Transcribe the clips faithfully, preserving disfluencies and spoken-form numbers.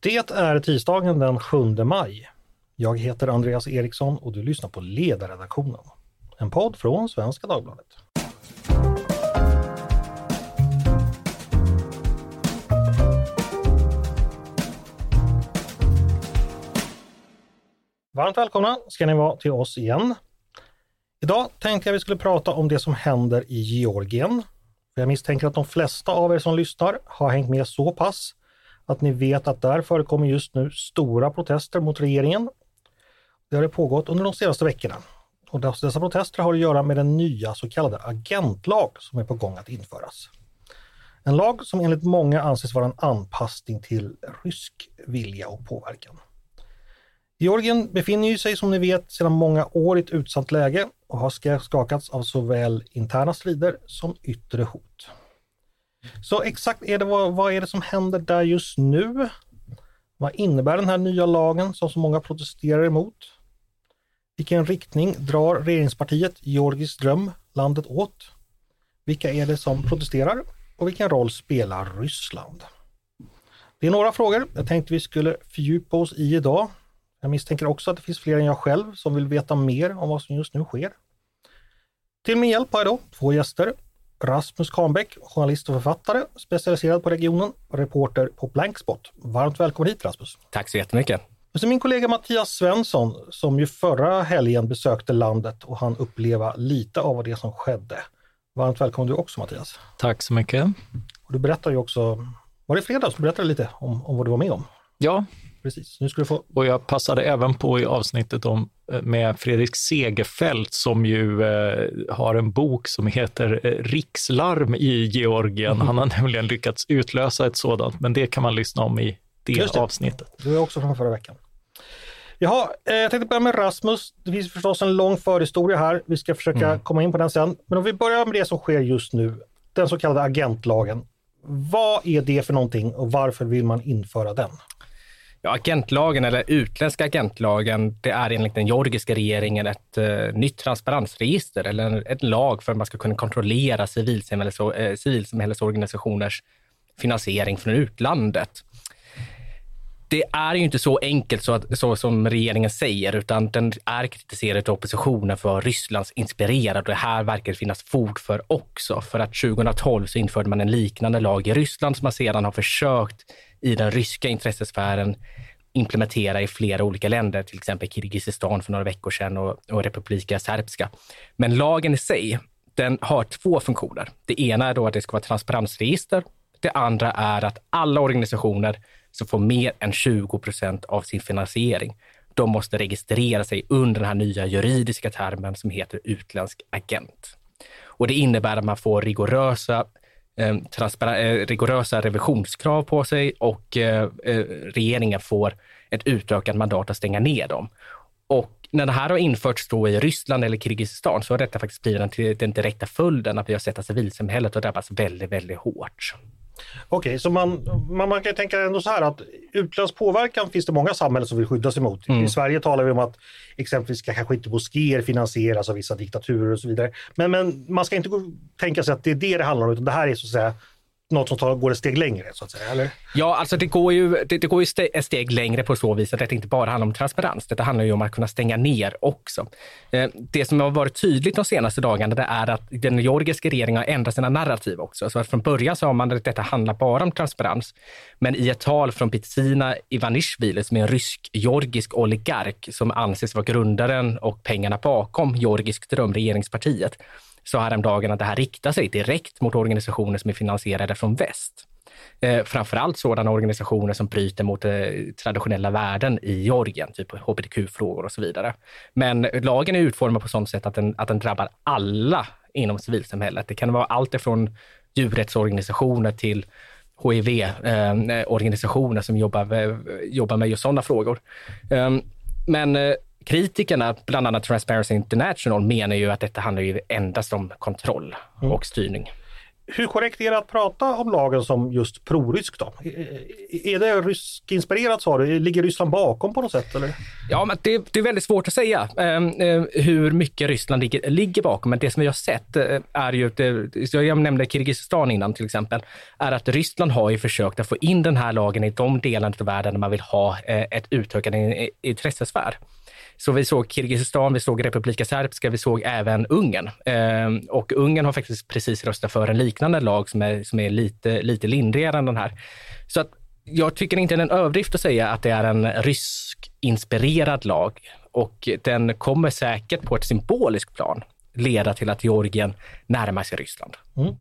Det är tisdagen den sjunde maj. Jag heter Andreas Eriksson och du lyssnar på Ledarredaktionen. En podd från Svenska Dagbladet. Varmt välkomna ska ni vara till oss igen. Idag tänkte jag vi skulle prata om det som händer i Georgien. Jag misstänker att de flesta av er som lyssnar har hängt med så pass att ni vet att där förekommer just nu stora protester mot regeringen. Det har det pågått under de senaste veckorna. Och dessa protester har att göra med den nya så kallade agentlag som är på gång att införas. En lag som enligt många anses vara en anpassning till rysk vilja och påverkan. Georgien befinner sig som ni vet sedan många år i ett utsatt läge och har skakats av såväl interna strider som yttre hot. Så exakt är det, vad, vad är det som händer där just nu? Vad innebär den här nya lagen som så många protesterar emot? Vilken riktning drar regeringspartiet Georgisk dröm landet åt? Vilka är det som protesterar? Och vilken roll spelar Ryssland? Det är några frågor jag tänkte vi skulle fördjupa oss i idag. Jag misstänker också att det finns fler än jag själv som vill veta mer om vad som just nu sker. Till min hjälp har jag då två gäster. Rasmus Kahnbäck, journalist och författare, specialiserad på regionen, reporter på Blankspot. Varmt välkommen hit, Rasmus. Tack så jättemycket. Och så min kollega Mattias Svensson som ju förra helgen besökte landet och han uppleva lite av det som skedde. Varmt välkommen du också, Mattias. Tack så mycket. Och du berättar ju också, var det fredag? Du berättade lite om, om vad du var med om. Ja. Precis. Nu ska du få... Och jag passade även på i avsnittet om, med Fredrik Segerfeldt som ju eh, har en bok som heter eh, Rikslarm i Georgien. Mm. Han har nämligen lyckats utlösa ett sådant, men det kan man lyssna om i det, det. avsnittet. Du är också från förra veckan. Jaha, eh, jag tänkte börja med Rasmus. Det finns förstås en lång förhistoria här. Vi ska försöka mm. komma in på den sen. Men om vi börjar med det som sker just nu, den så kallade agentlagen. Vad är det för någonting och varför vill man införa den? Ja, agentlagen eller utländska agentlagen, det är enligt den georgiska regeringen ett uh, nytt transparensregister eller en, en lag för att man ska kunna kontrollera civilsamhälles, uh, civilsamhällesorganisationers finansiering från utlandet. Det är ju inte så enkelt så, att, så som regeringen säger, utan den är kritiserad av oppositionen för Rysslands inspirerad och det här verkar det finnas fog för också. För att tjugohundratolv så införde man en liknande lag i Ryssland som man sedan har försökt i den ryska intressesfären implementera i flera olika länder, till exempel Kirgizistan för några veckor sedan och, och Republika Srpska. Men lagen i sig, den har två funktioner. Det ena är då att det ska vara transparensregister. Det andra är att alla organisationer som får mer än tjugo procent av sin finansiering, de måste registrera sig under den här nya juridiska termen som heter utländsk agent. Och det innebär att man får rigorösa Eh, transpar- eh, rigorösa revisionskrav på sig och eh, eh, regeringen får ett utökat mandat att stänga ner dem. Och när det här har införts då i Ryssland eller Kirgizistan så har detta faktiskt blivit den, den direkta följden att vi har sett att civilsamhället har drabbats väldigt, väldigt hårt. Okej, okay, så man, man, man kan tänka ändå så här att utländsk påverkan finns det många samhällen som vill skydda sig mot. Mm. I Sverige talar vi om att exempelvis ska kanske inte moskéer finansieras av vissa diktaturer och så vidare. Men, men man ska inte gå, tänka sig att det är det det handlar om, utan det här är så att säga något som tar, går ett steg längre, så att säga, eller? Ja, alltså det går ju, det, det går ju ste, ett steg längre på så vis att det inte bara handlar om transparens. Det handlar ju om att kunna stänga ner också. Eh, det som har varit tydligt de senaste dagarna det är att den georgiska regeringen har ändrat sina narrativ också. Så att från början sa man att detta handlar bara om transparens. Men i ett tal från Petsina Ivanishvili som är en rysk-georgisk oligark som anses vara grundaren och pengarna bakom Georgisk dröm, regeringspartiet, så häromdagen att det här riktar sig direkt mot organisationer som är finansierade från väst. Eh, framförallt sådana organisationer som bryter mot eh, traditionella värden i Georgien, typ H B T Q-frågor och så vidare. Men lagen är utformad på sådant sätt att den, att den drabbar alla inom civilsamhället. Det kan vara allt ifrån djurrättsorganisationer till H I V-organisationer eh, som jobbar, eh, jobbar med just sådana frågor. Eh, men eh, kritikerna, bland annat Transparency International, menar ju att detta handlar ju endast om kontroll och styrning. Hur korrekt är det att prata om lagen som just prorysk då? Är det ryskinspirerat, sa du? Ligger Ryssland bakom på något sätt? Eller? Ja, men det, det är väldigt svårt att säga eh, hur mycket Ryssland ligger, ligger bakom. Men det som vi har sett eh, är ju, det, jag nämnde Kirgizistan innan till exempel, är att Ryssland har ju försökt att få in den här lagen i de delarna av världen där man vill ha eh, ett utökande intressesfär. Så vi såg Kirgizistan, vi såg Republika Srpska, vi såg även Ungern. Eh, och Ungern har faktiskt precis röstat för en liknande lag som är, som är lite, lite lindrigare än den här. Så att jag tycker inte det är en överdrift att säga att det är en rysk-inspirerad lag. Och den kommer säkert på ett symboliskt plan leda till att Georgien närmar sig Ryssland. Mm.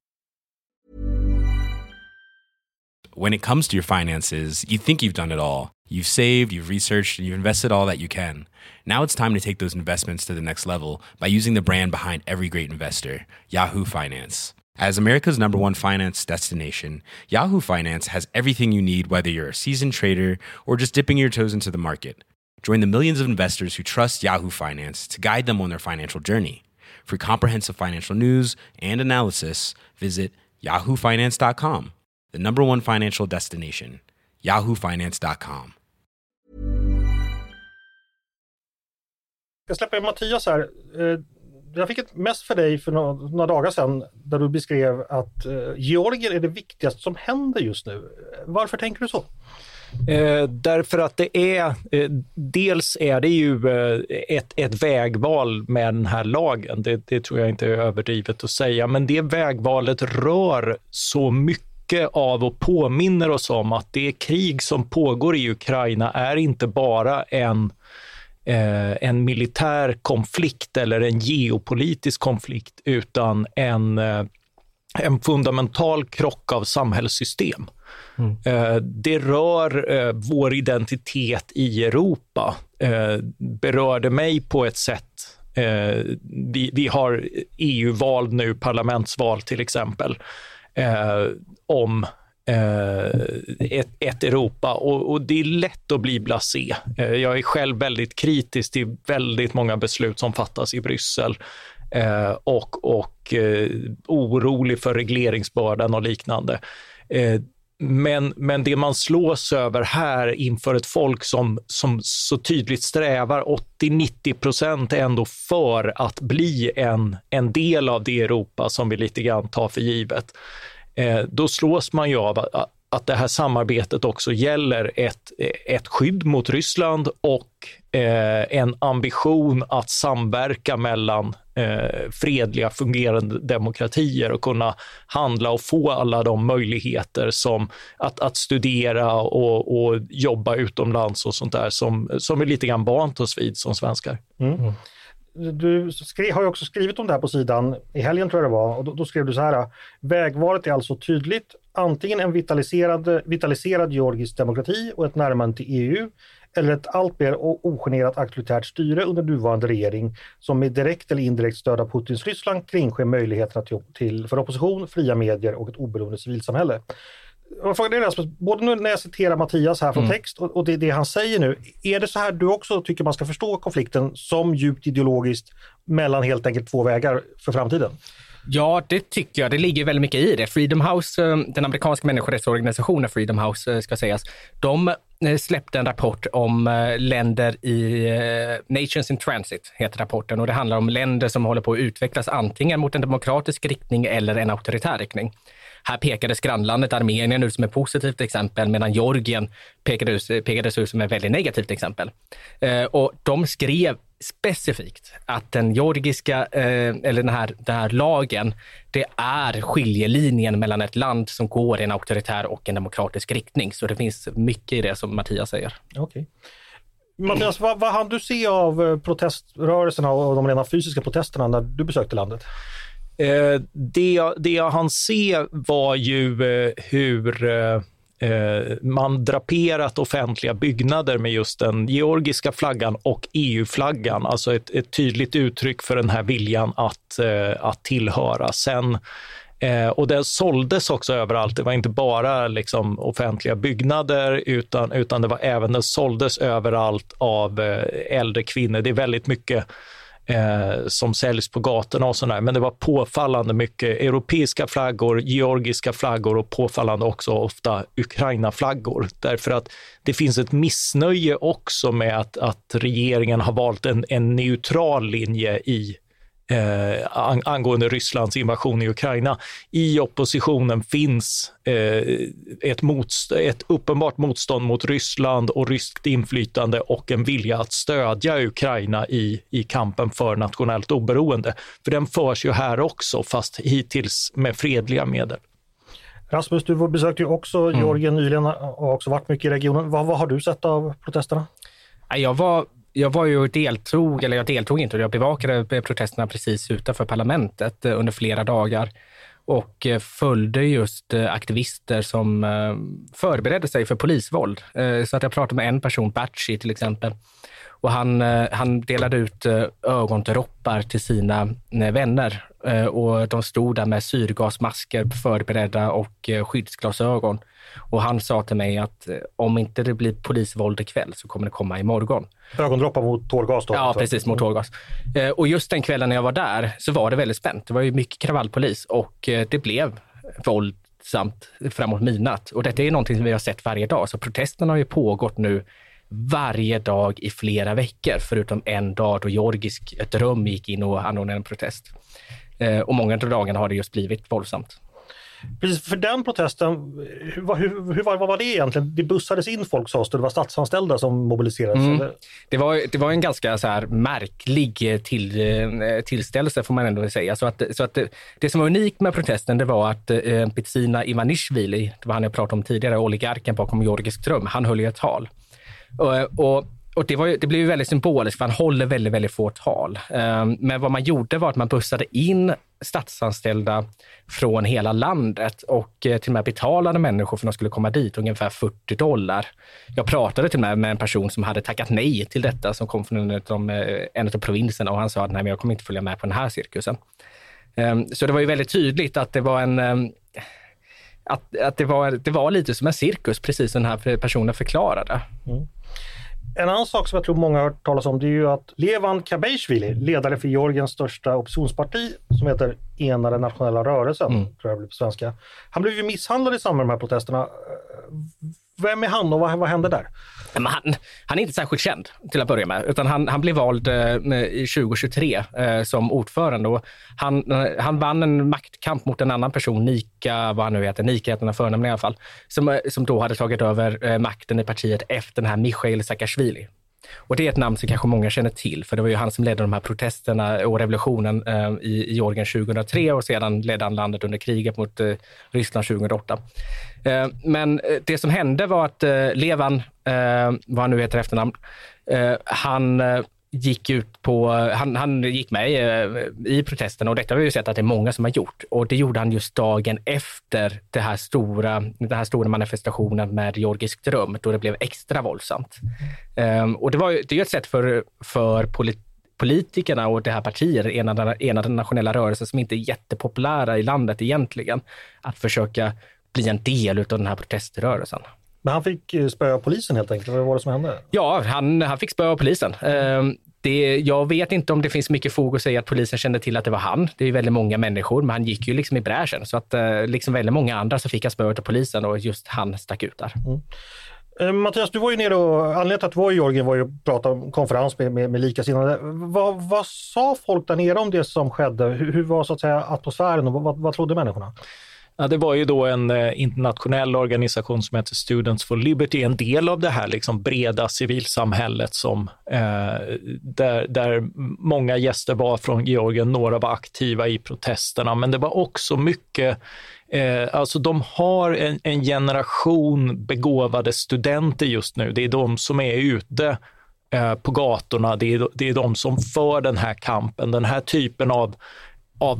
When it comes to your finances, you think you've done it all. You've saved, you've researched, and you've invested all that you can. Now it's time to take those investments to the next level by using the brand behind every great investor, Yahoo Finance. As America's number one finance destination, Yahoo Finance has everything you need, whether you're a seasoned trader or just dipping your toes into the market. Join the millions of investors who trust Yahoo Finance to guide them on their financial journey. For comprehensive financial news and analysis, visit yahoo finance dot com. The number one financial destination, yahoo finance dot com. Jag släpper Mattias här. Jag fick ett mess för dig för några dagar sedan där du beskrev att Georgien är det viktigaste som händer just nu. Varför tänker du så? Eh, därför att det är, eh, dels är det ju eh, ett, ett vägval med den här lagen. Det, det tror jag inte är överdrivet att säga. Men det vägvalet rör så mycket av och påminner oss om att det krig som pågår i Ukraina är inte bara en Eh, en militär konflikt eller en geopolitisk konflikt, utan en, eh, en fundamental krock av samhällssystem. Mm. Eh, det rör eh, vår identitet i Europa. Eh, berörde mig på ett sätt. Eh, vi, vi har E U-val nu, parlamentsval till exempel, eh, om Ett, ett Europa, och, och det är lätt att bli blasé. Jag är själv väldigt kritisk till väldigt många beslut som fattas i Bryssel eh, och, och eh, orolig för regleringsbördan och liknande. Eh, men, men det man slås över här inför ett folk som, som så tydligt strävar åttio till nittio procent ändå för att bli en, en del av det Europa som vi lite grann tar för givet. Eh, då slås man ju av att, att det här samarbetet också gäller ett, ett skydd mot Ryssland och eh, en ambition att samverka mellan eh, fredliga fungerande demokratier och kunna handla och få alla de möjligheter som att, att studera och, och jobba utomlands och sånt där som, som är lite grann vant oss vid som svenskar. Mm. Mm. Du skrev, har ju också skrivit om det här på sidan i helgen tror jag det var, och då, då skrev du så här: vägvalet är alltså tydligt, antingen en vitaliserad, vitaliserad georgisk demokrati och ett närmande till E U, eller ett allt mer ogenerat auktoritärt styre under nuvarande regering som med direkt eller indirekt stöd av Putins Ryssland kringsker möjligheterna till, till, för opposition, fria medier och ett oberoende civilsamhälle. Jag frågar dig, Rasmus, både nu när jag citerar Mattias här från mm. text och, och det, det han säger nu, är det så här du också tycker man ska förstå konflikten som djupt ideologiskt mellan helt enkelt två vägar för framtiden? Ja, det tycker jag. Det ligger väldigt mycket i det. Freedom House, den amerikanska människorättsorganisationen Freedom House ska sägas, de släppte en rapport om länder i Nations in Transit, heter rapporten, och det handlar om länder som håller på att utvecklas antingen mot en demokratisk riktning eller en auktoritär riktning. Här pekades grannlandet Armenien ut som ett positivt exempel, medan Georgien pekades, pekades ut som ett väldigt negativt exempel. Eh, och de skrev specifikt att den georgiska, eh, eller den här, den här lagen, det är skiljelinjen mellan ett land som går i en auktoritär och en demokratisk riktning. Så det finns mycket i det som Mattias säger. Okej. Okay. Mattias, vad, vad hann du se av proteströrelserna och de rena fysiska protesterna när du besökte landet? Eh, det, det jag hann se var ju eh, hur eh, man draperat offentliga byggnader med just den georgiska flaggan och E U-flaggan. Alltså ett, ett tydligt uttryck för den här viljan att, eh, att tillhöra. Sen, eh, och det såldes också överallt. Det var inte bara liksom, offentliga byggnader utan, utan det var även det såldes överallt av eh, äldre kvinnor. Det är väldigt mycket eh, som säljs på gatorna och sådär. Men det var påfallande mycket europeiska flaggor, georgiska flaggor och påfallande också ofta Ukraina-flaggor. Därför att det finns ett missnöje också med att, att regeringen har valt en, en neutral linje i Eh, angående Rysslands invasion i Ukraina. I oppositionen finns eh, ett, motst- ett uppenbart motstånd mot Ryssland och ryskt inflytande och en vilja att stödja Ukraina i, i kampen för nationellt oberoende. För den förs ju här också, fast hittills med fredliga medel. Rasmus, du besökte ju också mm. Georgien nyligen och har också varit mycket i regionen. Vad, vad har du sett av protesterna? Jag var Jag var ju deltog, eller jag deltog inte, jag bevakade protesterna precis utanför parlamentet under flera dagar och följde just aktivister som förberedde sig för polisvåld. Så att jag pratade med en person, Batchi till exempel, och han, han delade ut ögondroppar till sina vänner och de stod där med syrgasmasker förberedda och skyddsglasögon. Och han sa till mig att om inte det blir polisvåld ikväll så kommer det komma imorgon. Ögondroppar mot tårgas då? Ja, precis, mot tårgas. Och just den kvällen när jag var där så var det väldigt spänt. Det var ju mycket kravallpolis och det blev våldsamt framåt midnatt. Och detta är någonting som vi har sett varje dag. Så protesterna har ju pågått nu varje dag i flera veckor, förutom en dag då Georgisk dröm gick in och anordnade en protest. Och många av dagarna har det just blivit våldsamt. Precis, för den protesten, hur, hur, hur, vad var det egentligen? Det bussades in folk, sades det, det var statsanställda som mobiliserades? Mm. Eller? Det, var, det var en ganska så här märklig till, tillställelse får man ändå säga. Så att, så att det, det som var unikt med protesten, det var att eh, Bidzina Ivanishvili, det var han jag pratade om tidigare, oligarken bakom Georgisk dröm, han höll ju ett tal. Och, och Och det, var ju, det blev ju väldigt symboliskt för han håller väldigt, väldigt få tal. Um, men vad man gjorde var att man bussade in statsanställda från hela landet och uh, till och med betalade människor för att de skulle komma dit, ungefär fyrtio dollar. Jag pratade till och med med en person som hade tackat nej till detta, som kom från en av, uh, en av provinserna, och han sa att nej, men jag kommer inte följa med på den här cirkusen. Um, så det var ju väldigt tydligt att det var en... Um, att, att det, var, det var lite som en cirkus, precis som den här personen förklarade. Mm. En annan sak som jag tror många har hört talas om, det är ju att Levan Kabeishvili, ledare för Georgiens största oppositionsparti som heter Enade nationella rörelsen, mm. tror jag blir på svenska. Han blev ju misshandlad i samband med de här protesterna. Vem är han och vad, vad hände där? Men han, han är inte särskilt känd till att börja med, utan han, han blev vald eh, tjugo tjugotre eh, som ordförande. Och han, eh, han vann en maktkamp mot en annan person, Nika, vad han nu heter, Nika heter den förnamn i alla fall, som, som då hade tagit över eh, makten i partiet efter den här Mikhail Saakashvili. Och det är ett namn som kanske många känner till, för det var ju han som ledde de här protesterna och revolutionen eh, i, i Georgien tjugohundratre, och sedan ledde han landet under kriget mot eh, Ryssland tjugohundraåtta. Eh, men det som hände var att eh, Levan, eh, vad han nu heter efternamn, eh, han eh, gick ut på, han, han gick med i, i protesterna, och detta har vi ju sett att det är många som har gjort, och det gjorde han just dagen efter det här stora, den här stora manifestationen med Georgisk dröm, då det blev extra våldsamt. Mm. Um, och det var ju, det är ju ett sätt för, för polit, politikerna och det här partiet, enade, enade nationella rörelser som inte är jättepopulära i landet egentligen, att försöka bli en del av den här proteströrelsen. Men han fick spöa polisen helt enkelt. Vad var det som hände? Ja, han, han fick spöa polisen. Mm. Det, jag vet inte om det finns mycket fog att säga att polisen kände till att det var han. Det är ju väldigt många människor, men han gick ju liksom i bräschen. Så att liksom väldigt många andra så fick han spöa av polisen, och just han stack ut där. Mm. Eh, Mattias, du var ju nere och anledningen till att du var i Georgien var ju att prata om konferens med, med, med likasinnade. Vad, vad sa folk där nere om det som skedde? Hur, hur var så att säga atmosfären och vad, vad trodde människorna? Ja, det var ju då en eh, internationell organisation som heter Students for Liberty, en del av det här liksom breda civilsamhället som, eh, där, där många gäster var från Georgien, några var aktiva i protesterna, men det var också mycket, eh, alltså de har en, en generation begåvade studenter just nu, det är de som är ute eh, på gatorna, det är, det är de som för den här kampen, den här typen av av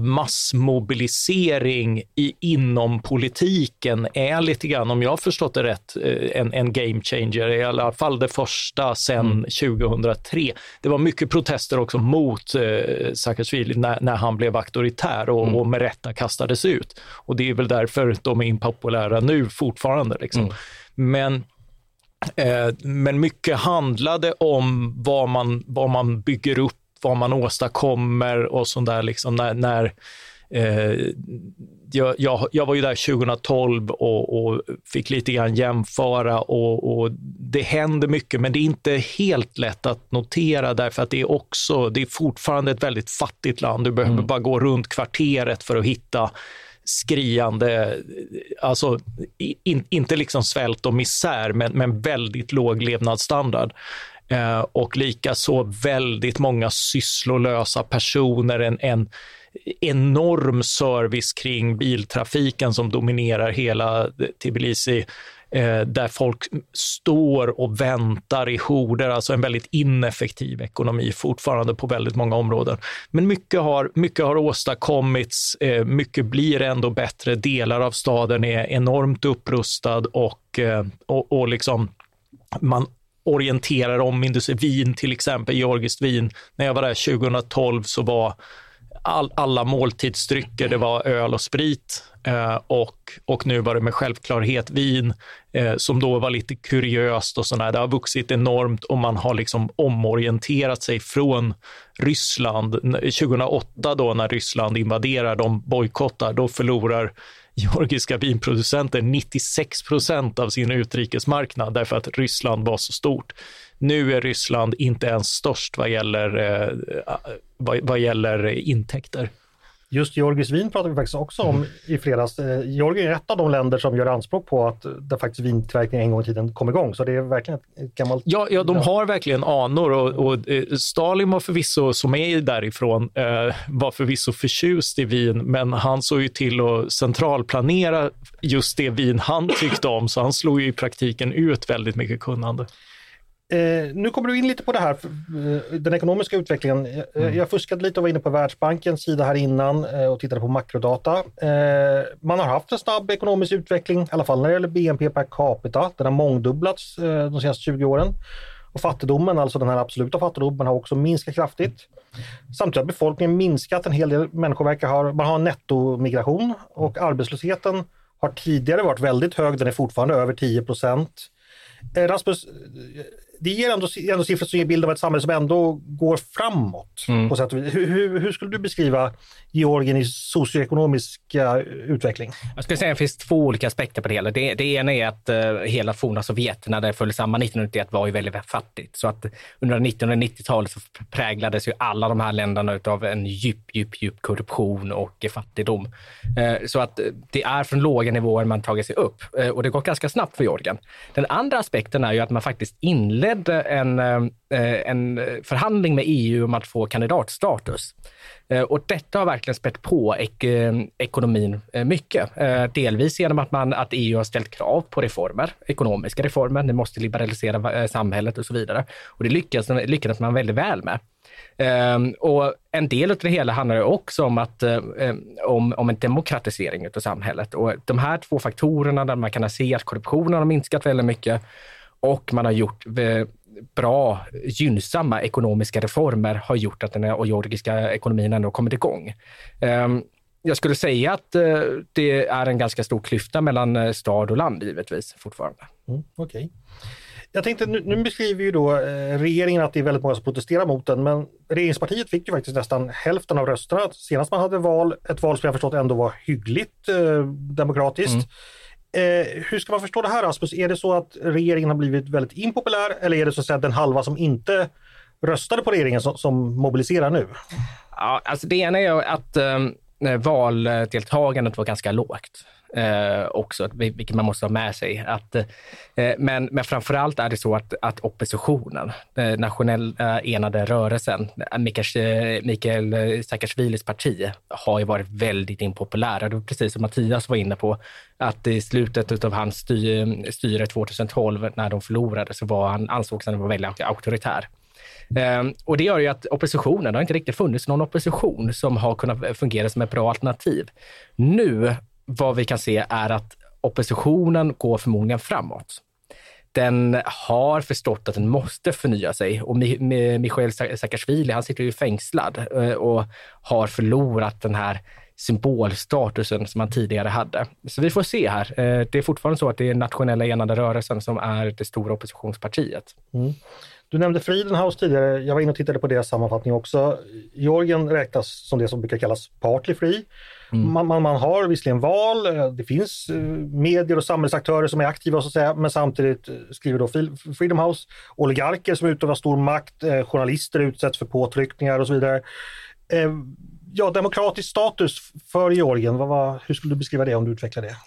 massmobilisering i, inom politiken är lite grann, om jag har förstått det rätt, en, en game changer, i alla fall det första sedan mm. tjugohundratre. Det var mycket protester också mot eh, Saakashvili när, när han blev auktoritär och, mm. och med rätta kastades ut. Och det är väl därför de är impopulära nu fortfarande. Liksom. Mm. Men Men mycket handlade om vad man, vad man bygger upp vad man åstadkommer och sånt där liksom när, när eh, jag, jag, jag var ju där tjugohundratolv och, och fick lite grann jämföra och, och det händer mycket, men det är inte helt lätt att notera därför att det är också, det är fortfarande ett väldigt fattigt land. Du behöver mm. bara gå runt kvarteret för att hitta skriande, alltså in, inte liksom svält och misär, men, men väldigt låg levnadsstandard. Eh, och lika så väldigt många sysslolösa personer, en, en enorm service kring biltrafiken som dominerar hela Tbilisi, eh, där folk står och väntar i horder, alltså en väldigt ineffektiv ekonomi fortfarande på väldigt många områden. Men mycket har, mycket har åstadkommits, eh, mycket blir ändå bättre, delar av staden är enormt upprustad och, eh, och, och liksom man orienterar om industri. Vin till exempel, georgiskt vin. När jag var där tjugohundratolv så var all, alla måltidsdrycker, det var öl och sprit eh, och, och nu var det med självklarhet vin eh, som då var lite kuriöst och sådär. Det har vuxit enormt och man har liksom omorienterat sig från Ryssland. tjugohundraåtta då när Ryssland invaderar, de bojkottar, då förlorar georgiska vinproducenter nittiosex procent av sin utrikesmarknad därför att Ryssland var så stort. Nu är Ryssland inte ens störst vad gäller, eh, vad, vad gäller intäkter. Just georgiskt vin pratar vi faktiskt också om i fredags. Georgien är ett av de länder som gör anspråk på att det faktiskt vintillverkningen en gång i tiden kom igång. Så det är verkligen ett gammalt... Ja, ja de har verkligen anor och, och Stalin var förvisso, som är därifrån, eh, var förvisso förtjust i vin, men han såg ju till att centralplanera just det vin han tyckte om, så han slog ju i praktiken ut väldigt mycket kunnande. Eh, nu kommer du in lite på det här, eh, den ekonomiska utvecklingen. Eh, mm. Jag fuskade lite och var inne på Världsbankens sida här innan eh, och tittade på makrodata. Eh, man har haft en snabb ekonomisk utveckling, i alla fall när det gäller B N P per capita. Den har mångdubblats eh, de senaste tjugo åren. Och fattigdomen, alltså den här absoluta fattigdomen, har också minskat kraftigt. Samtidigt har befolkningen minskat, en hel del människor verkar ha, man har en nettomigration och arbetslösheten har tidigare varit väldigt hög, den är fortfarande över tio procent. Eh, Rasmus, det ger ändå, ändå siffror som ger bild av ett samhälle som ändå går framåt. Mm. På sätt och vis. Hur, hur, hur skulle du beskriva Georgien i socioekonomiska utveckling? Jag skulle säga att det finns två olika aspekter på det hela. Det, det ena är att uh, hela forna Sovjet, när det föll samman nittonhundranittioett, var ju väldigt fattigt. Så att under nittonhundranittiotalet så präglades ju alla de här länderna av en djup, djup, djup korruption och fattigdom. Uh, så att det är från låga nivåer man tagit sig upp. Uh, och det går ganska snabbt för Georgien. Den andra aspekten är ju att man faktiskt inledde en, en förhandling med E U om att få kandidatstatus. Och detta har verkligen spett på ek- ekonomin mycket. Delvis genom att, man, att E U har ställt krav på reformer, ekonomiska reformer. Ni måste liberalisera samhället och så vidare. Och det lyckades, lyckades man väldigt väl med. Um, och en del av det hela handlar också om, att, um, om, om en demokratisering av samhället. Och de här två faktorerna där man kan se att korruptionen har minskat väldigt mycket och man har gjort bra, gynnsamma ekonomiska reformer har gjort att den georgiska ekonomin ändå kommit igång. Um, jag skulle säga att uh, det är en ganska stor klyfta mellan stad och land givetvis fortfarande. Mm, Okej. Okay. Jag tänkte, nu, nu beskriver ju då eh, regeringen att det är väldigt många som protesterar mot den, men regeringspartiet fick ju faktiskt nästan hälften av rösterna. Senast man hade val, ett val som jag förstått ändå var hyggligt eh, demokratiskt. Mm. Eh, hur ska man förstå det här, Rasmus? Är det så att regeringen har blivit väldigt impopulär, eller är det så att säga den halva som inte röstade på regeringen som, som mobiliserar nu? Ja, alltså det ena är ju att eh, valdeltagandet var ganska lågt. Eh, också, vilket man måste ha med sig. Att, eh, men, men framförallt är det så att, att oppositionen, eh, nationella eh, enade rörelsen, Mikael, Mikael Saakashvilis parti, har ju varit väldigt impopulära. Det var precis som Mattias var inne på, att i slutet av hans styr, styre tjugohundratolv, när de förlorade, så var han, ansågs han vara väldigt auktoritär. Um, och det gör ju att oppositionen, det har inte riktigt funnits någon opposition som har kunnat fungera som ett bra alternativ. Nu, vad vi kan se är att oppositionen går förmodligen framåt. Den har förstått att den måste förnya sig, och Mikael Saakashvili, han sitter ju fängslad och har förlorat den här symbolstatusen som man tidigare hade. Så vi får se här. Det är fortfarande så att det är nationella enande rörelsen som är det stora oppositionspartiet. Mm. Du nämnde Freedom House tidigare. Jag var inne och tittade på deras sammanfattning också. Georgien räknas som det som brukar kallas partly free. Mm. Man, man, man har visserligen val, det finns medier och samhällsaktörer som är aktiva så att säga, men samtidigt skriver då Freedom House oligarker som utövar stor makt, journalister utsätts för påtryckningar och så vidare. Ja, demokratisk status för Georgien, vad, vad, hur skulle du beskriva det om du utvecklar det?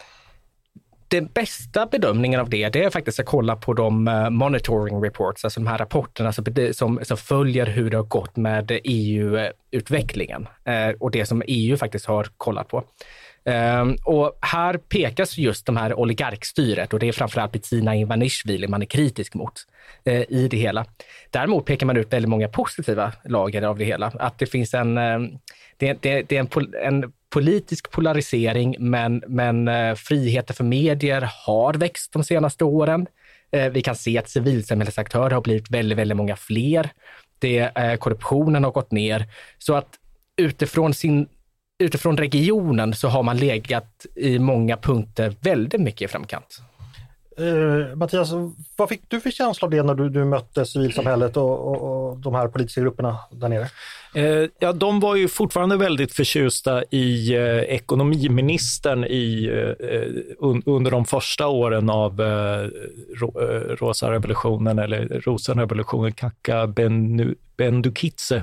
Den bästa bedömningen av det, det är faktiskt att kolla på de monitoring reports, alltså de här rapporterna som, som, som följer hur det har gått med E U-utvecklingen eh, och det som E U faktiskt har kollat på. Eh, och här pekas just de här oligarkstyret och det är framförallt Bidzina Ivanishvili man är kritisk mot eh, i det hela. Däremot pekar man ut väldigt många positiva lager av det hela. Att det finns en, eh, det, det, det är en, pol, en politisk polarisering, men, men eh, friheter för medier har växt de senaste åren. Eh, vi kan se att civilsamhällesaktörer har blivit väldigt, väldigt många fler. Det, eh, korruptionen har gått ner. Så att utifrån, sin, utifrån regionen så har man legat i många punkter väldigt mycket i framkant. Uh, Mattias, vad fick du för känsla av det när du, du mötte civilsamhället och, och, och de här politiska grupperna där nere? Uh, ja, de var ju fortfarande väldigt förtjusta i uh, ekonomiministern i, uh, un, under de första åren av uh, ro, uh, Rosa revolutionen eller Rosenrevolutionen, Kaka Bendukidze.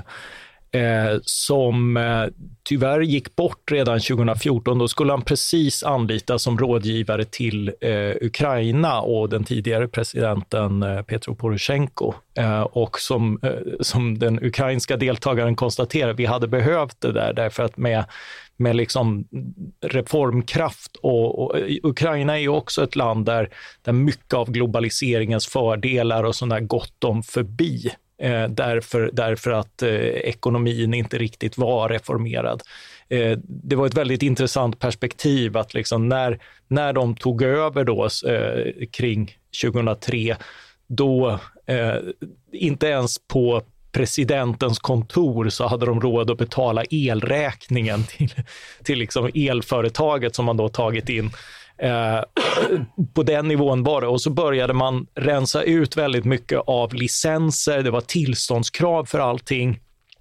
Eh, som eh, tyvärr gick bort redan tjugo fjorton. Då skulle han precis anlitas som rådgivare till eh, Ukraina och den tidigare presidenten eh, Petro Poroshenko. Eh, och som, eh, som den ukrainska deltagaren konstaterar, vi hade behövt det där därför att med, med liksom reformkraft och, och Ukraina är ju också ett land där, där mycket av globaliseringens fördelar och sådär gått dem förbi. Eh, därför, därför att eh, ekonomin inte riktigt var reformerad. Eh, det var ett väldigt intressant perspektiv att liksom när, när de tog över då, eh, kring tjugohundratre, då eh, inte ens på presidentens kontor så hade de råd att betala elräkningen till, till liksom elföretaget som man då tagit in. Eh, på den nivån var det, och så började man rensa ut väldigt mycket av licenser, det var tillståndskrav för allting,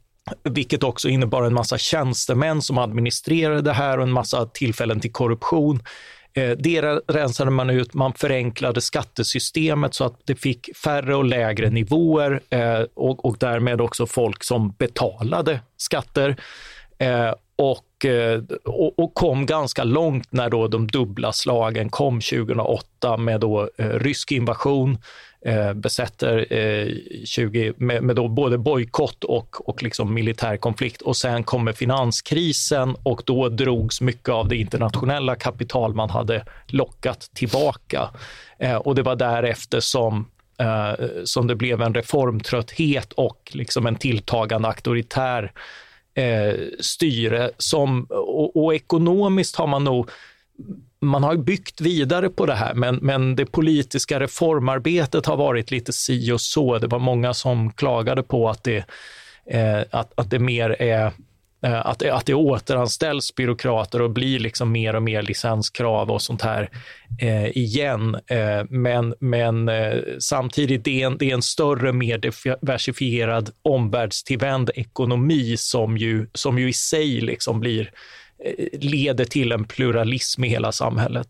vilket också innebar en massa tjänstemän som administrerade det här och en massa tillfällen till korruption. Eh, det rensade man ut, man förenklade skattesystemet så att det fick färre och lägre nivåer eh, och, och därmed också folk som betalade skatter. Eh, och Och, och kom ganska långt när då de dubbla slagen kom tjugohundraåtta med då eh, rysk invasion, eh, besätter eh, tjugo med, med då både bojkott och, och liksom militär konflikt, och sen kommer finanskrisen och då drogs mycket av det internationella kapital man hade lockat tillbaka. Eh, och det var därefter som eh, som det blev en reformtrötthet och liksom en tilltagande auktoritär Eh, styre som, och, och ekonomiskt har man nog man har byggt vidare på det här, men, men det politiska reformarbetet har varit lite si och så. Det var många som klagade på att det, eh, att, att det mer är eh, att, att det återanställs byråkrater och blir liksom mer och mer licenskrav och sånt här eh, igen. Eh, men men eh, samtidigt det är, en, det är en större, mer diversifierad omvärldstillvänd ekonomi som ju, som ju i sig liksom blir, eh, leder till en pluralism i hela samhället.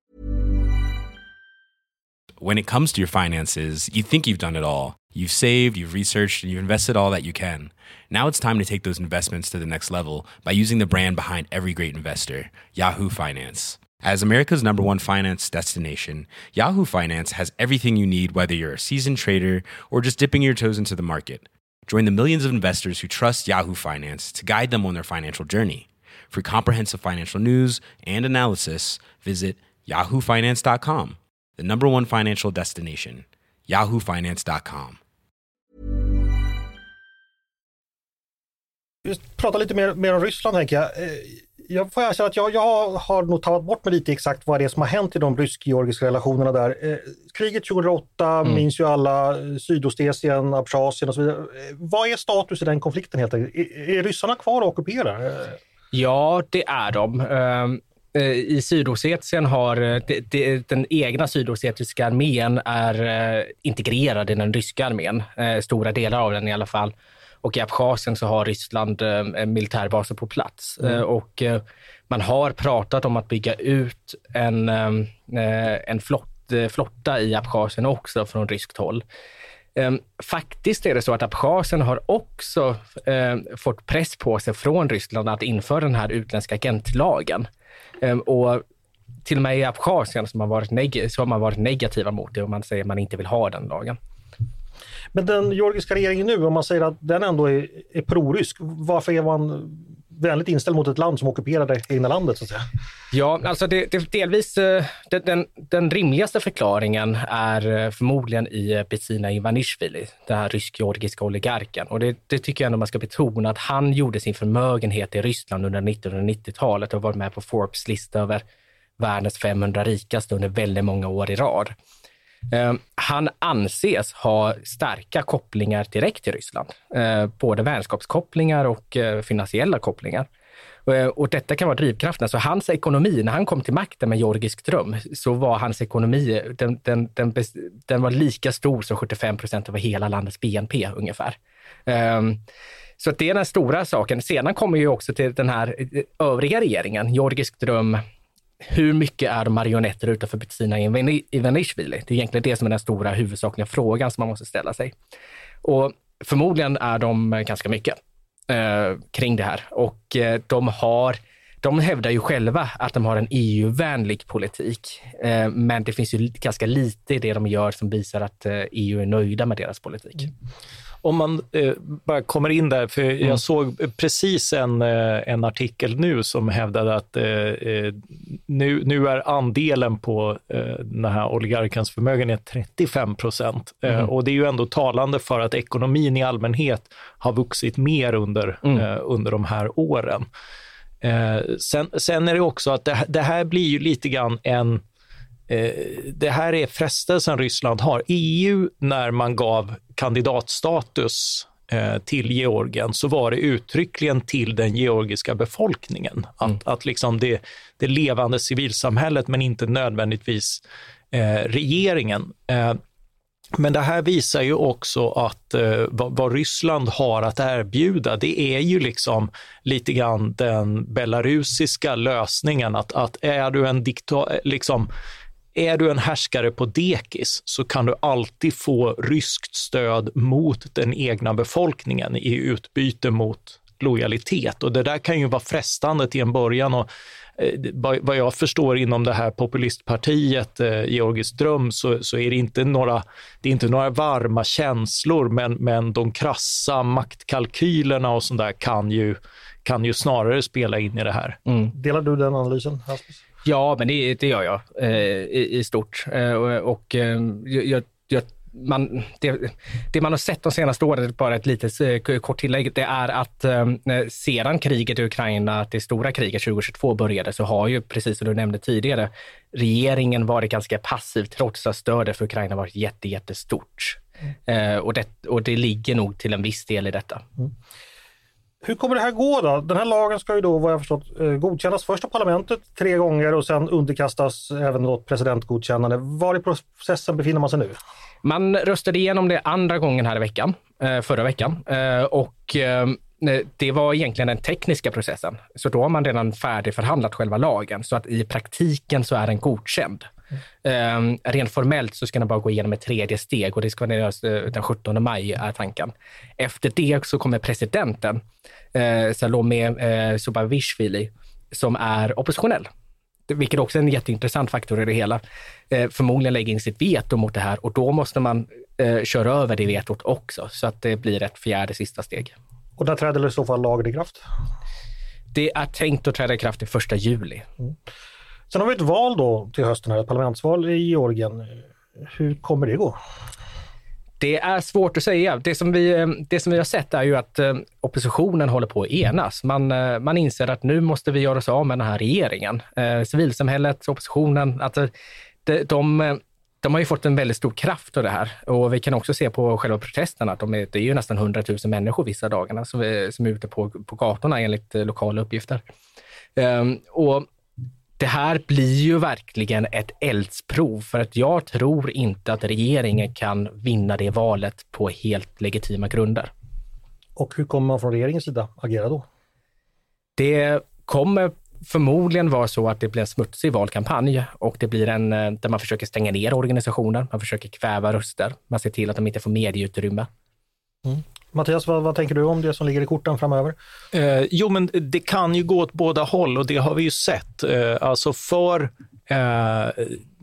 When it comes to your finances, you think you've done it all. You've saved, you've researched, and you've invested all that you can. Now it's time to take those investments to the next level by using the brand behind every great investor, Yahoo Finance. As America's number one finance destination, Yahoo Finance has everything you need, whether you're a seasoned trader or just dipping your toes into the market. Join the millions of investors who trust Yahoo Finance to guide them on their financial journey. For comprehensive financial news and analysis, visit yahoo finance dot com. The number one financial destination, yahoo finance dot com. Vi pratar lite mer, mer om Ryssland, tänker jag. Jag får erkänna att jag, jag har nog tagit bort mig lite exakt vad det är som har hänt i de rysk-georgiska relationerna där. Eh, kriget tjugohundraåtta mm. minns ju alla, Sydossetien, Abchasien och så vidare. Vad är status i den konflikten helt enkelt? Är, är ryssarna kvar och ockuperar? Ja, det är de. I Sydossetien har det, det, den egna sydossetiska armén är integrerad i den ryska armén, stora delar av den i alla fall. Och i Abchasien så har Ryssland militärbaser på plats. Mm. Och man har pratat om att bygga ut en, en flott, flotta i Abchasien också från ryskt håll. Faktiskt är det så att Abchasien har också fått press på sig från Ryssland att införa den här utländska agentlagen. Och till och med i Abchasien så har man varit, neg- så har man varit negativa mot det och man säger att man inte vill ha den lagen. Men den georgiska regeringen nu, om man säger att den ändå är, är prorysk, varför är man vänligt inställd mot ett land som ockuperar det egna landet så att säga? Ja, alltså det, det delvis det, den, den rimligaste förklaringen är förmodligen i Bettina Ivanishvili, den här rysk-georgiska oligarken. Och det, det tycker jag ändå man ska betona, att han gjorde sin förmögenhet i Ryssland under nittonhundranittiotalet och var med på Forbes lista över världens femhundra rikaste under väldigt många år i rad. Uh, han anses ha starka kopplingar direkt till Ryssland, uh, både vänskapskopplingar och uh, finansiella kopplingar. Uh, och detta kan vara drivkraften. Så hans ekonomi, när han kom till makten med Georgisk dröm, så var hans ekonomi, den, den, den, den var lika stor som sjuttiofem procent av hela landets B N P ungefär. Uh, så det är den stora saken. Sedan kommer ju också till den här övriga regeringen, Georgisk dröm. Hur mycket är de marionetter utanför Bettina Ivanishvili? Det är egentligen det som är den stora huvudsakliga frågan som man måste ställa sig. Och förmodligen är de ganska mycket eh, kring det här. Och eh, de, har, de hävdar ju själva att de har en E U-vänlig politik. Eh, men det finns ju ganska lite i det de gör som visar att eh, E U är nöjda med deras politik. Mm. Om man eh, bara kommer in där, för mm. jag såg precis en, eh, en artikel nu som hävdade att eh, nu, nu är andelen på eh, den här oligarkens förmögenhet trettiofem procent. Mm. Eh, och det är ju ändå talande för att ekonomin i allmänhet har vuxit mer under, mm. eh, under de här åren. Eh, sen, sen är det också att det, det här blir ju lite grann en det här är frestelsen Ryssland har. E U, när man gav kandidatstatus till Georgien, så var det uttryckligen till den georgiska befolkningen. Att, mm. att liksom det, det levande civilsamhället, men inte nödvändigtvis eh, regeringen. Eh, men det här visar ju också att eh, vad, vad Ryssland har att erbjuda, det är ju liksom lite grann den belarusiska lösningen. Att, att är du en diktator, liksom Är du en härskare på dekis, så kan du alltid få ryskt stöd mot den egna befolkningen i utbyte mot lojalitet. Och det där kan ju vara frestande till en början. Och eh, vad jag förstår inom det här populistpartiet eh, Georgisk dröm, så, så är det inte några, det är inte några varma känslor, men, men de krassa maktkalkylerna och sånt där kan ju, kan ju snarare spela in i det här. Mm. Delar du den analysen, Rasmus? Ja, men det, det gör jag eh, i, i stort. Eh, och och eh, jag, jag, man, det, det man har sett de senaste åren, bara ett litet eh, kort tillägg, det är att eh, sedan kriget i Ukraina, det stora kriget tjugohundratjugotvå började, så har ju, precis som du nämnde tidigare, regeringen varit ganska passiv trots att stödet för Ukraina varit jätte, jättestort. Mm. Eh, och, det, och det ligger nog till en viss del i detta. Mm. Hur kommer det här gå då? Den här lagen ska ju då, vad jag förstått, godkännas först av parlamentet tre gånger och sen underkastas även då presidentgodkännande. Var i processen befinner man sig nu? Man röstade igenom det andra gången här i veckan, förra veckan. Och det var egentligen den tekniska processen. Så då har man redan färdigförhandlat själva lagen. Så att i praktiken så är den godkänd. Mm. Eh, rent formellt så ska den bara gå igenom ett tredje steg, och det ska vara den sjuttonde maj är tanken. Efter det så kommer presidenten eh, Salome eh, Zubavishvili, som är oppositionell, vilket också är en jätteintressant faktor i det hela. Eh, förmodligen lägger in sitt veto mot det här, och då måste man eh, köra över det vetot också, så att det blir ett fjärde sista steg. Och där träder det i så fall lagen i kraft? Det är tänkt att träda i kraft den första juli. Mm. Sen har vi ett val då till hösten, här, ett parlamentsval i Georgien. Hur kommer det gå? Det är svårt att säga. Det som vi, det som vi har sett är ju att oppositionen håller på att enas. Man, man inser att nu måste vi göra oss av med den här regeringen. Eh, civilsamhället, oppositionen, att de, de de har ju fått en väldigt stor kraft av det här. Och vi kan också se på själva protesterna att de är, det är ju nästan hundratusen människor vissa dagarna som är, som är ute på, på gatorna enligt lokala uppgifter. Um, och det här blir ju verkligen ett eldsprov, för att jag tror inte att regeringen kan vinna det valet på helt legitima grunder. Och hur kommer man från regeringens sida agera då? Det kommer förmodligen vara så att det blir en smutsig valkampanj och det blir en där man försöker stänga ner organisationer, man försöker kväva röster, man ser till att de inte får medieutrymme. Mm. Mattias, vad, vad tänker du om det som ligger i korten framöver? Eh, jo, men det kan ju gå åt båda håll och det har vi ju sett. Eh, alltså för eh,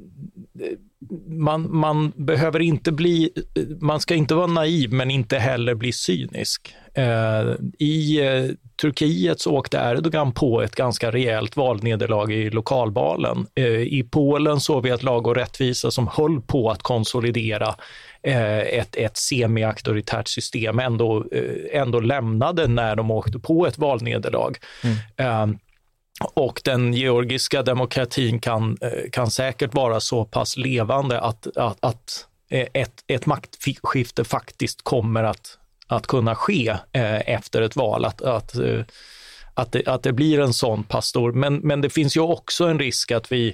man, man behöver inte bli, man ska inte vara naiv men inte heller bli cynisk. Eh, I eh, Turkiet så åkte Erdogan på ett ganska rejält valnederlag i lokalvalen. Eh, I Polen såg vi att Lag och rättvisa som höll på att konsolidera eh, ett, ett semi-auktoritärt system ändå, eh, ändå lämnade när de åkte på ett valnederlag. Mm. Eh, Och den georgiska demokratin kan, kan säkert vara så pass levande att, att, att ett, ett maktskifte faktiskt kommer att, att kunna ske eh, efter ett val. Att, att, att, det, att det blir en sån pass stor. Men, men det finns ju också en risk att vi,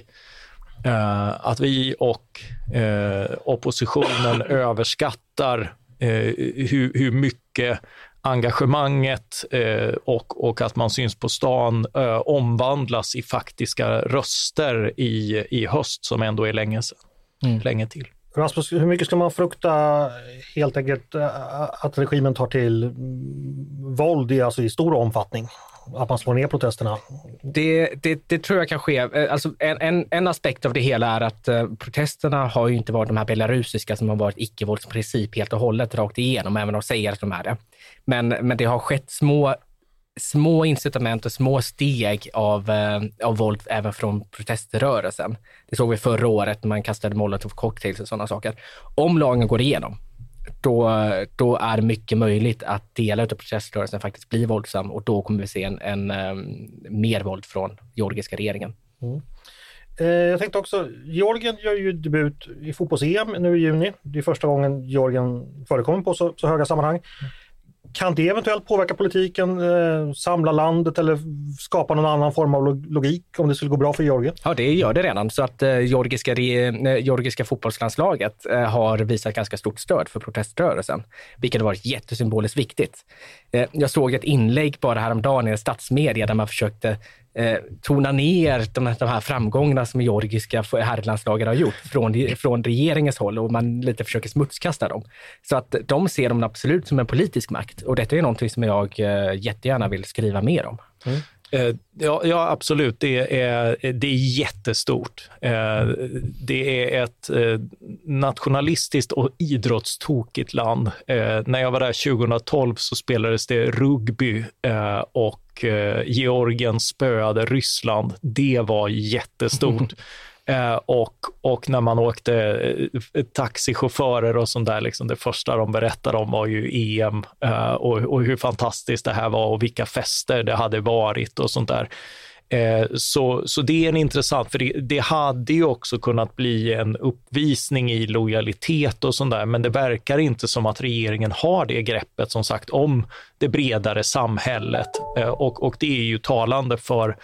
eh, att vi och eh, oppositionen överskattar eh, hur, hur mycket engagemanget eh, och, och att man syns på stan eh, omvandlas i faktiska röster i, i höst som ändå är länge sedan, mm. länge till. Rasmus, hur mycket ska man frukta helt enkelt att regimen tar till våld i, alltså i stor omfattning? Att man slår ner protesterna? Det, det, det tror jag kan ske. Alltså en, en, en aspekt av det hela är att uh, protesterna har ju inte varit de här belarusiska som har varit icke-våldsprincip helt och hållet rakt igenom, även om de säger att de är det. Men, men det har skett små, små incitament och små steg av, uh, av våld även från proteströrelsen. Det såg vi förra året när man kastade molotov cocktails och sådana saker. Om lagen går igenom, Då, då är mycket möjligt att delar av proteströrelsen faktiskt blir våldsam och då kommer vi se en, en, en mer våld från georgiska regeringen. Mm. Eh, jag tänkte också, Georgien gör ju debut i fotbolls-E M nu i juni. Det är första gången Georgien förekommer på så, så höga sammanhang. Kan det eventuellt påverka politiken, eh, samla landet eller skapa någon annan form av logik om det skulle gå bra för Georgien? Ja, det gör det redan. Så att eh, georgiska, eh, georgiska fotbollslandslaget eh, har visat ganska stort stöd för proteströrelsen, vilket har varit jättesymboliskt viktigt. Eh, jag såg ett inlägg bara häromdagen i statsmedia där man försökte eh, tona ner de, de här framgångarna som georgiska herrlandslaget har gjort från, från regeringens håll och man lite försöker smutskasta dem. Så att de ser dem absolut som en politisk makt. Och detta är någonting som jag eh, jättegärna vill skriva mer om. Mm. Eh, ja, ja, absolut. Det är, det är jättestort. Eh, det är ett eh, nationalistiskt och idrottstokigt land. Eh, när jag var där tjugohundratolv så spelades det rugby eh, och eh, Georgien spöade Ryssland. Det var jättestort. Eh, och, och när man åkte eh, taxichaufförer och sånt där, liksom det första de berättade om var ju E M eh, och, och hur fantastiskt det här var och vilka fester det hade varit och sånt där. Eh, så, så det är en intressant, för det, det hade ju också kunnat bli en uppvisning i lojalitet och sånt där, men det verkar inte som att regeringen har det greppet som sagt om det bredare samhället eh, och, och det är ju talande för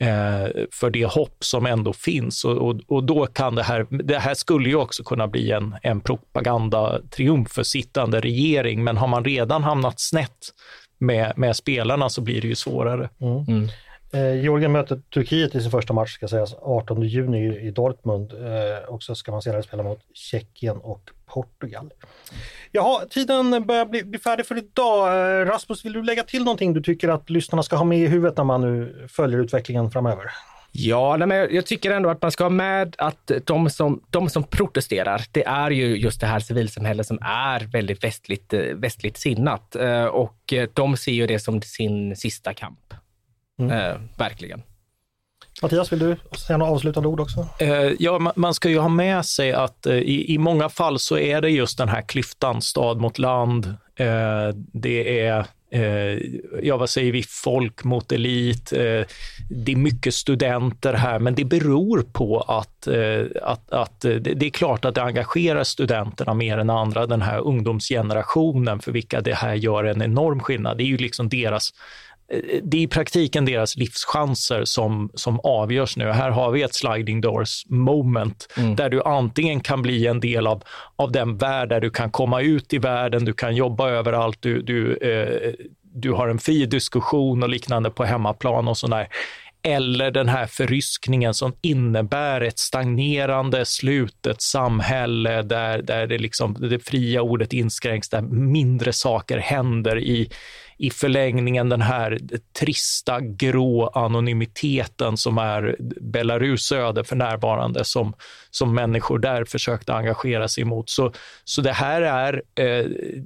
för det hopp som ändå finns och, och, och då kan det här, det här skulle ju också kunna bli en, en propagandatriumf för sittande regering, men har man redan hamnat snett med, med spelarna så blir det ju svårare. Mm. Mm. Eh, Georgien möter Turkiet i sin första match ska sägas artonde juni i, i Dortmund eh, och så ska man senare spela mot Tjeckien och Portugal. Jaha, tiden börjar bli, bli färdig för idag. Eh, Rasmus, vill du lägga till någonting du tycker att lyssnarna ska ha med i huvudet när man nu följer utvecklingen framöver? Ja, men jag tycker ändå att man ska ha med att de som, de som protesterar, det är ju just det här civilsamhället som är väldigt västligt, västligt sinnat eh, och de ser ju det som sin sista kamp. Mm. Eh, verkligen. Mattias, vill du säga några avslutande ord också? Eh, ja, man ska ju ha med sig att eh, i, i många fall så är det just den här klyftan stad mot land Eh, det är Eh, ja, vad säger vi, folk mot elit, eh, det är mycket studenter här, men det beror på att, eh, att, att det, det är klart att det engagerar studenterna mer än andra, den här ungdomsgenerationen för vilka det här gör en enorm skillnad. Det är ju liksom deras, det är i praktiken deras livschanser som, som avgörs nu. Här har vi ett sliding doors moment mm. där du antingen kan bli en del av, av den värld där du kan komma ut i världen, du kan jobba överallt, du, du, eh, du har en fri diskussion och liknande på hemmaplan och sådär. Eller den här förryskningen som innebär ett stagnerande, slutet samhälle där, där det, liksom, det fria ordet inskränks, där mindre saker händer i I förlängningen den här trista grå anonymiteten som är Belarus öde för närvarande som, som människor där försökte engagera sig emot. Så, så det här är, eh,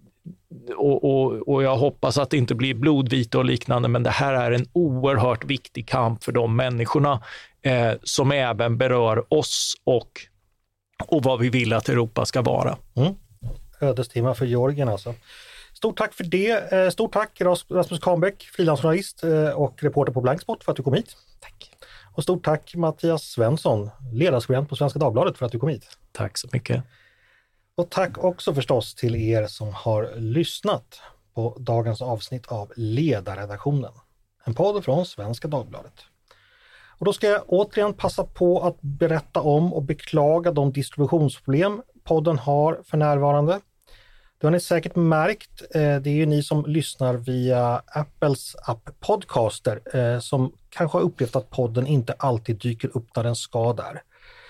och, och, och jag hoppas att det inte blir blodvite och liknande, men det här är en oerhört viktig kamp för de människorna eh, som även berör oss och, och vad vi vill att Europa ska vara. Mm. Ödestimma för Georgien alltså. Stort tack för det. Stort tack Rasmus Kahnbäck, frilansjournalist och reporter på Blankspot för att du kom hit. Tack. Och stort tack Mattias Svensson, ledarskribent på Svenska Dagbladet för att du kom hit. Tack så mycket. Och tack också förstås till er som har lyssnat på dagens avsnitt av Ledarredaktionen. En podd från Svenska Dagbladet. Och då ska jag återigen passa på att berätta om och beklaga de distributionsproblem podden har för närvarande. Det har ni säkert märkt, det är ju ni som lyssnar via Apples app Podcaster som kanske har upplevt att podden inte alltid dyker upp när den ska där.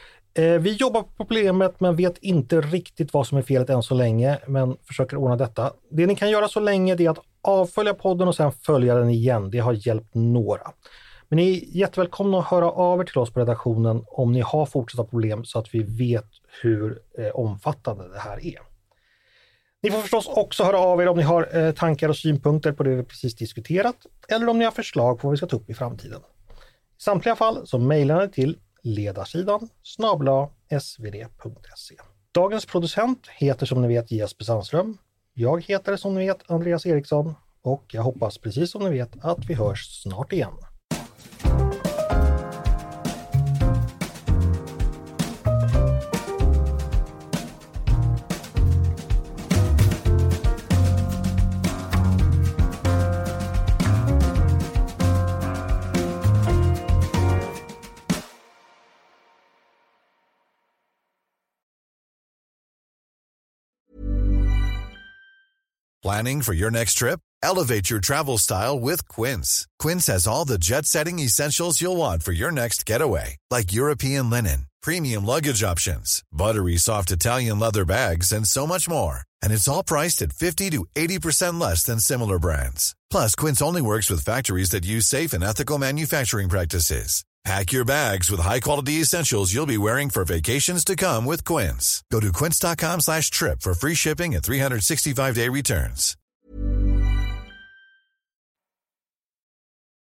Vi jobbar på problemet men vet inte riktigt vad som är felet än så länge, men försöker ordna detta. Det ni kan göra så länge är att avfölja podden och sen följa den igen. Det har hjälpt några. Men ni är jättevälkomna att höra av er till oss på redaktionen om ni har fortsatta problem så att vi vet hur omfattande det här är. Ni får förstås också höra av er om ni har eh, tankar och synpunkter på det vi precis diskuterat eller om ni har förslag på vad vi ska ta upp i framtiden. I samtliga fall så mejlar ni till ledarsidan snabel-a s v d punkt se. Dagens producent heter som ni vet Jesper Sandström. Jag heter som ni vet Andreas Eriksson och jag hoppas precis som ni vet att vi hörs snart igen. Planning for your next trip? Elevate your travel style with Quince. Quince has all the jet-setting essentials you'll want for your next getaway, like European linen, premium luggage options, buttery soft Italian leather bags, and so much more. And it's all priced at fifty to eighty percent less than similar brands. Plus, Quince only works with factories that use safe and ethical manufacturing practices. Pack your bags with high-quality essentials you'll be wearing for vacations to come with Quince. Go to quince dot com slash trip for free shipping and three sixty-five day returns.